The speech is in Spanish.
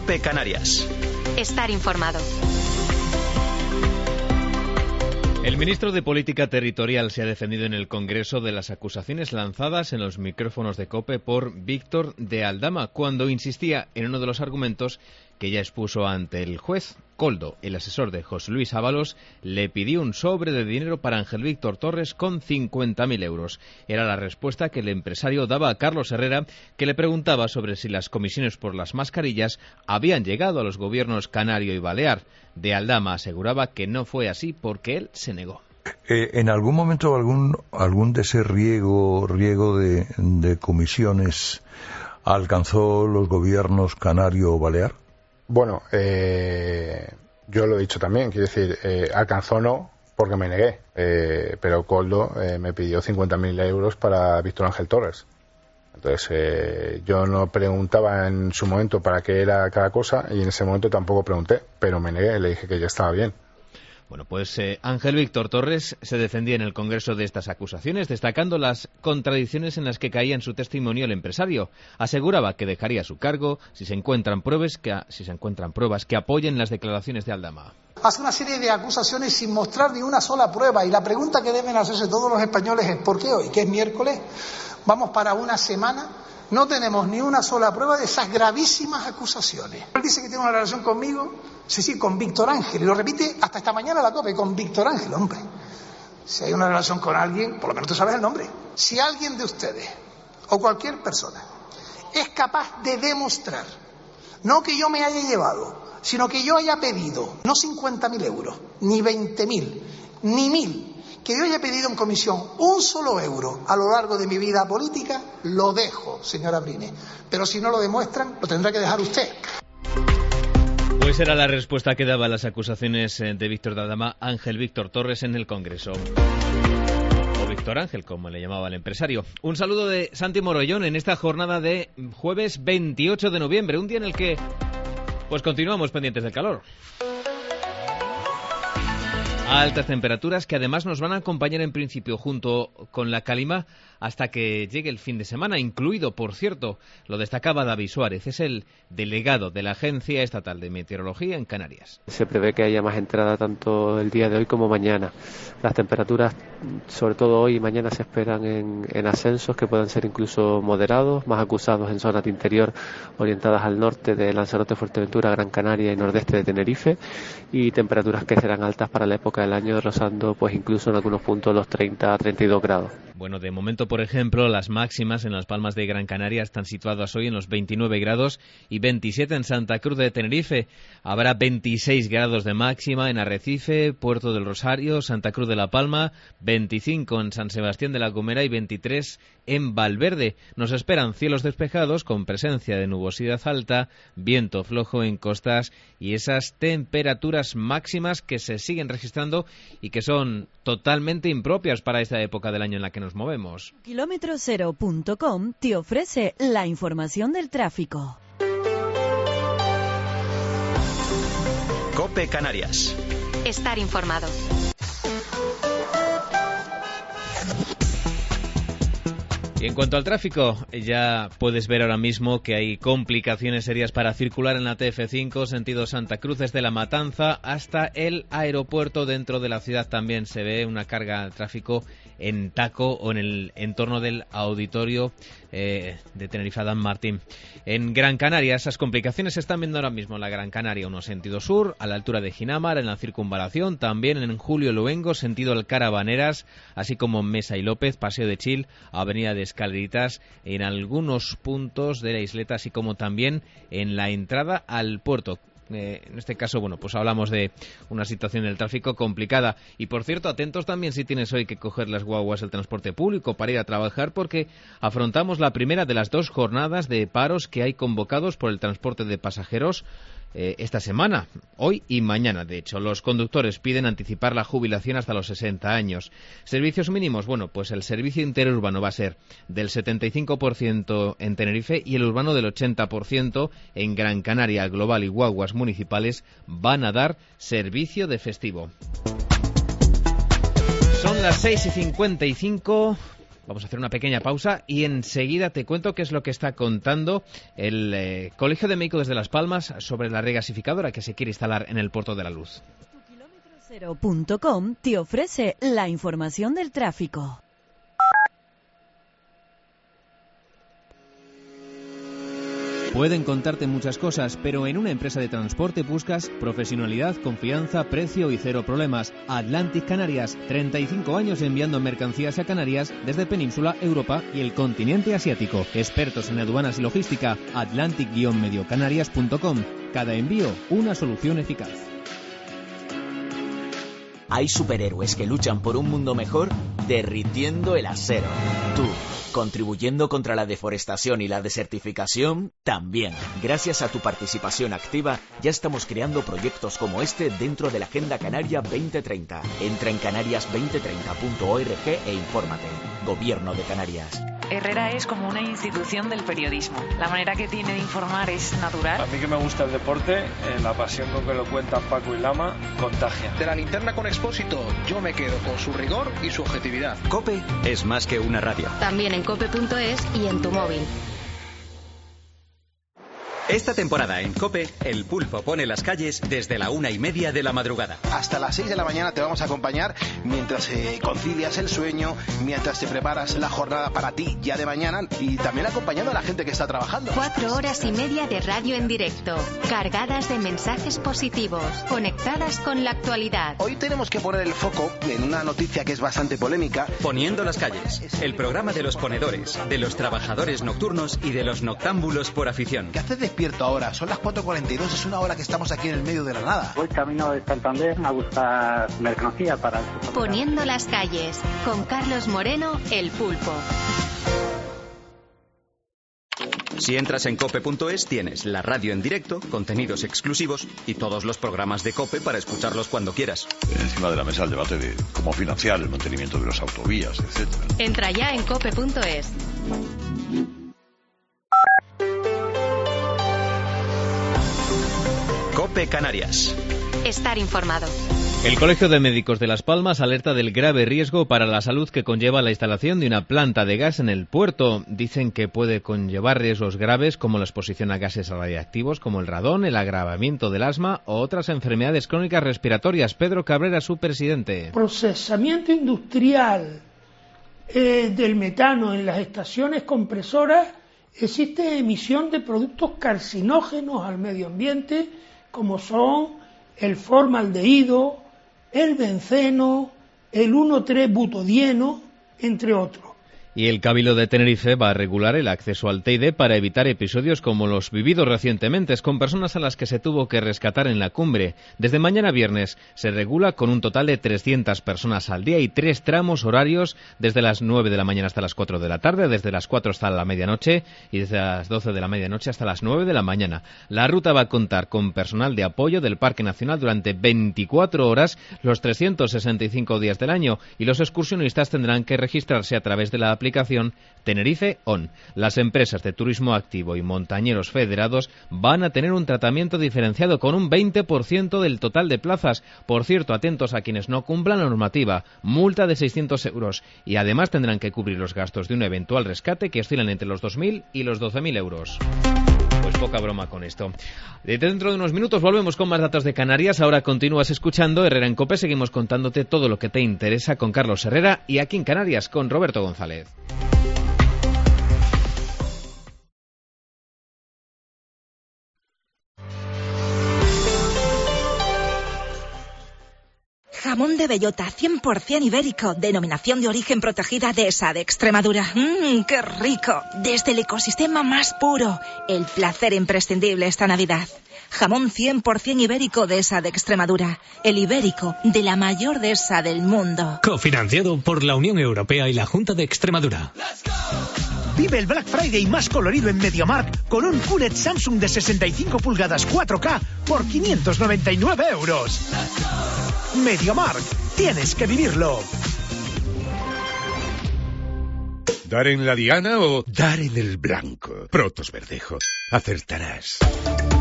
COPE Canarias. Estar informado. El ministro de Política Territorial se ha defendido en el Congreso de las acusaciones lanzadas en los micrófonos de COPE por Víctor de Aldama, cuando insistía en uno de los argumentos que ya expuso ante el juez. Koldo, el asesor de José Luis Ábalos, le pidió un sobre de dinero para Ángel Víctor Torres con 50.000 euros. Era la respuesta que el empresario daba a Carlos Herrera, que le preguntaba sobre si las comisiones por las mascarillas habían llegado a los gobiernos canario y balear. De Aldama aseguraba que no fue así porque él se negó. ¿En algún momento algún de ese riego de comisiones alcanzó los gobiernos canario o balear? Bueno, yo lo he dicho también, quiero decir, alcanzó no, porque me negué, pero Koldo me pidió 50.000 euros para Víctor Ángel Torres. Entonces, yo no preguntaba en su momento para qué era cada cosa y en ese momento tampoco pregunté, pero me negué, le dije que ya estaba bien. Bueno, pues Ángel Víctor Torres se defendía en el Congreso de estas acusaciones, destacando las contradicciones en las que caía en su testimonio el empresario. Aseguraba que dejaría su cargo si se encuentran pruebas que apoyen las declaraciones de Aldama. Hace una serie de acusaciones sin mostrar ni una sola prueba, y la pregunta que deben hacerse todos los españoles es ¿por qué hoy, que es miércoles, vamos para una semana, no tenemos ni una sola prueba de esas gravísimas acusaciones? Él dice que tiene una relación conmigo, sí, con Víctor Ángel, y lo repite hasta esta mañana la COPE, con Víctor Ángel, hombre. Si hay una relación con alguien, por lo menos tú sabes el nombre. Si alguien de ustedes, o cualquier persona, es capaz de demostrar, no que yo me haya llevado, sino que yo haya pedido, no 50.000 euros, ni 20.000, ni 1.000, que yo haya pedido en comisión un solo euro a lo largo de mi vida política, lo dejo, señora Brine. Pero si no lo demuestran, lo tendrá que dejar usted. Pues era la respuesta que daba a las acusaciones de Víctor de Aldama Ángel Víctor Torres en el Congreso. O Víctor Ángel, como le llamaba el empresario. Un saludo de Santi Morollón en esta jornada de jueves 28 de noviembre, un día en el que pues continuamos pendientes del calor. Altas temperaturas que además nos van a acompañar en principio junto con la calima hasta que llegue el fin de semana, incluido, por cierto, lo destacaba David Suárez, es el delegado de la Agencia Estatal de Meteorología en Canarias. Se prevé que haya más entrada tanto el día de hoy como mañana. Las temperaturas, sobre todo hoy y mañana, se esperan en ascensos que puedan ser incluso moderados, más acusados en zonas de interior orientadas al norte de Lanzarote, Fuerteventura, Gran Canaria y nordeste de Tenerife, y temperaturas que serán altas para la época del año, rozando pues incluso en algunos puntos los 30 a 32 grados. Bueno, de momento, por ejemplo, las máximas en Las Palmas de Gran Canaria están situadas hoy en los 29 grados y 27 en Santa Cruz de Tenerife. Habrá 26 grados de máxima en Arrecife, Puerto del Rosario, Santa Cruz de la Palma, 25 en San Sebastián de la Gomera y 23 en Valverde. Nos esperan cielos despejados con presencia de nubosidad alta, viento flojo en costas y esas temperaturas máximas que se siguen registrando y que son totalmente impropias para esta época del año en la que nos movemos. Kilómetrocero.com te ofrece la información del tráfico. COPE Canarias. Estar informado. Y en cuanto al tráfico, ya puedes ver ahora mismo que hay complicaciones serias para circular en la TF5, sentido Santa Cruz, desde La Matanza hasta el aeropuerto. Dentro de la ciudad también se ve una carga de tráfico en Taco o en el entorno del auditorio de Tenerife Adán Martín. En Gran Canaria esas complicaciones se están viendo ahora mismo en la Gran Canaria 1 sentido sur, a la altura de Ginamar, en la circunvalación, también en Julio Luengo, sentido El Carabaneras, así como en Mesa y López, Paseo de Chil, Avenida de Escaleritas, en algunos puntos de la isleta, así como también en la entrada al puerto. En este caso, bueno, pues hablamos de una situación del tráfico complicada. Y por cierto, atentos también si tienes hoy que coger las guaguas del transporte público para ir a trabajar, porque afrontamos la primera de las 2 jornadas de paros que hay convocados por el transporte de pasajeros esta semana, hoy y mañana. De hecho, los conductores piden anticipar la jubilación hasta los 60 años. Servicios mínimos, bueno, pues el servicio interurbano va a ser del 75% en Tenerife y el urbano del 80%. En Gran Canaria, Global y guaguas municipales van a dar servicio de festivo. Son las 6:55. Vamos a hacer una pequeña pausa y enseguida te cuento qué es lo que está contando el Colegio de Médicos de Las Palmas sobre la regasificadora que se quiere instalar en el Puerto de la Luz. Kilómetrocero.com te ofrece la información del tráfico. Pueden contarte muchas cosas, pero en una empresa de transporte buscas profesionalidad, confianza, precio y cero problemas. Atlantic Canarias, 35 años enviando mercancías a Canarias desde Península, Europa y el continente asiático. Expertos en aduanas y logística, atlantic-mediocanarias.com. Cada envío, una solución eficaz. Hay superhéroes que luchan por un mundo mejor derritiendo el acero. Tú, contribuyendo contra la deforestación y la desertificación, también. Gracias a tu participación activa, ya estamos creando proyectos como este dentro de la Agenda Canaria 2030. Entra en canarias2030.org e infórmate. Gobierno de Canarias. Herrera es como una institución del periodismo. La manera que tiene de informar es natural. A mí que me gusta el deporte, la pasión con que lo cuentan Paco y Lama, contagia. De la linterna con Expósito, yo me quedo con su rigor y su objetividad. COPE es más que una radio. También en cope.es y en tu móvil. Esta temporada en COPE, el Pulpo pone las calles desde la 1:30 de la madrugada. Hasta las 6 de la mañana te vamos a acompañar mientras concilias el sueño, mientras te preparas la jornada para ti ya de mañana y también acompañando a la gente que está trabajando. 4 horas y media de radio en directo, cargadas de mensajes positivos, conectadas con la actualidad. Hoy tenemos que poner el foco en una noticia que es bastante polémica. Poniendo las calles, el programa de los ponedores, de los trabajadores nocturnos y de los noctámbulos por afición. ¿Qué haces despierto ahora? Son las 4:42, es una hora que estamos aquí en el medio de la nada. Voy camino de Santander a buscar mercancía para... Poniendo las calles, con Carlos Moreno, el Pulpo. Si entras en cope.es tienes la radio en directo, contenidos exclusivos y todos los programas de COPE para escucharlos cuando quieras. Encima de la mesa el debate de cómo financiar el mantenimiento de las autovías, etc. Entra ya en cope.es. COPE Canarias. Estar informado. El Colegio de Médicos de Las Palmas alerta del grave riesgo para la salud que conlleva la instalación de una planta de gas en el puerto. Dicen que puede conllevar riesgos graves como la exposición a gases radiactivos como el radón, el agravamiento del asma o otras enfermedades crónicas respiratorias. Pedro Cabrera, su presidente. Procesamiento industrial del metano en las estaciones compresoras, existe emisión de productos carcinógenos al medio ambiente como son el formaldehído, el benceno, el 1,3-butadieno, entre otros. Y el Cabildo de Tenerife va a regular el acceso al Teide para evitar episodios como los vividos recientemente con personas a las que se tuvo que rescatar en la cumbre. Desde mañana viernes se regula con un total de 300 personas al día y 3 tramos horarios desde las 9 de la mañana hasta las 4 de la tarde, desde las 4 hasta la medianoche y desde las 12 de la medianoche hasta las 9 de la mañana. La ruta va a contar con personal de apoyo del Parque Nacional durante 24 horas los 365 días del año y los excursionistas tendrán que registrarse a través de la aplicación Tenerife On. Las empresas de turismo activo y montañeros federados van a tener un tratamiento diferenciado con un 20% del total de plazas. Por cierto, atentos a quienes no cumplan la normativa, multa de 600 euros y además tendrán que cubrir los gastos de un eventual rescate que oscilan entre los 2.000 y los 12.000 euros. Pues poca broma con esto. Dentro de unos minutos volvemos con más datos de Canarias. Ahora continúas escuchando Herrera en COPE. Seguimos contándote todo lo que te interesa con Carlos Herrera y aquí en Canarias con Roberto González. Jamón de bellota 100% ibérico, denominación de origen protegida Dehesa de Extremadura. ¡Qué rico! Desde el ecosistema más puro, el placer imprescindible esta Navidad. Jamón 100% ibérico Dehesa de Extremadura, el ibérico de la mayor dehesa del mundo. Cofinanciado por la Unión Europea y la Junta de Extremadura. Vive el Black Friday más colorido en MediaMarkt con un QLED Samsung de 65 pulgadas 4K por 599 euros. MediaMarkt, tienes que vivirlo. ¿Dar en la diana o dar en el blanco? Protos Verdejo, acertarás.